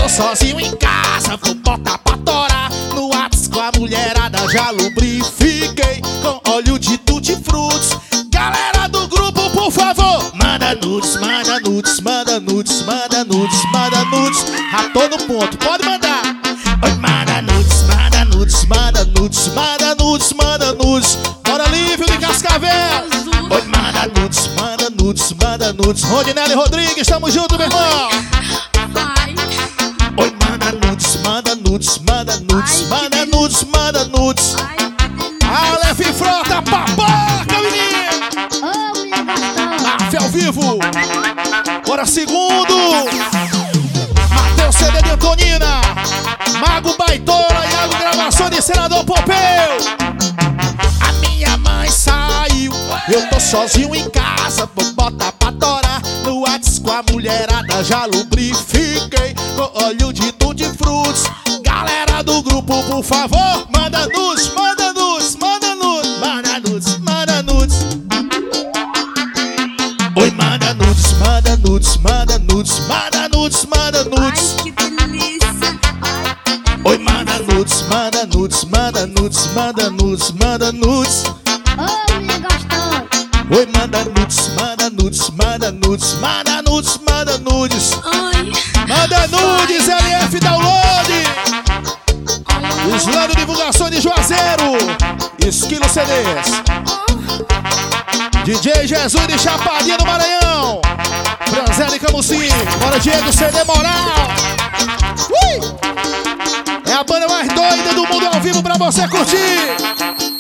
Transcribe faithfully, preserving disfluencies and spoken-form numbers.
tô sozinho em casa, vou botar pra torar. No WhatsApp com a mulherada já lubrifiquei com óleo de tutti-frutti. Galera do grupo, por favor, manda nudes, manda nudes, manda nudes, manda nudes, manda nudes. Já tô no ponto, pode mandar. Oi, manda nudes, manda nudes, manda nudes, manda nudes, manda nudes. Bora Lívio de Cascavel. Oi, manda nudes, manda nudes, manda nudes. Rodinelli Rodrigues, tamo junto, meu irmão. Vai. Oi, manda nudes, manda nudes, manda nudes, manda nudes, manda nudes. Aleph Frota, papoca, menino. Ô, mulher gostosa. Afe ao vivo. Bora segundo. Mateus C D de Antonina, Mago Baitola, Iago Gravações de Senador Pompeu. A minha mãe saiu, eu tô sozinho em casa, vou botar pra torar. No WhatsApp com a mulherada já lubrifiquei com óleo de tutti-frutti. Galera do grupo, por favor, manda nudes, manda nudes, manda nudes, manda nudes, manda nudes. Oi, manda nudes, manda nudes, manda nudes, manda nudes, manda nudes. Ai, que delícia. Oi, manda nudes, manda nudes, manda nudes, manda nudes, manda nudes. Ô, mulher gostosa. Oi, manda nudes, manda nudes, manda nudes, manda nudes, manda nudes. Ai. Manda nudes, L F Download. Islando Divulgações de Juazeiro, Esquilo C Ds. D J Jesus de Chapadinha do Maranhão, Franzé Camusim. Bora Diego C D Moral. Ui! É a banda mais doida do mundo ao vivo pra você curtir.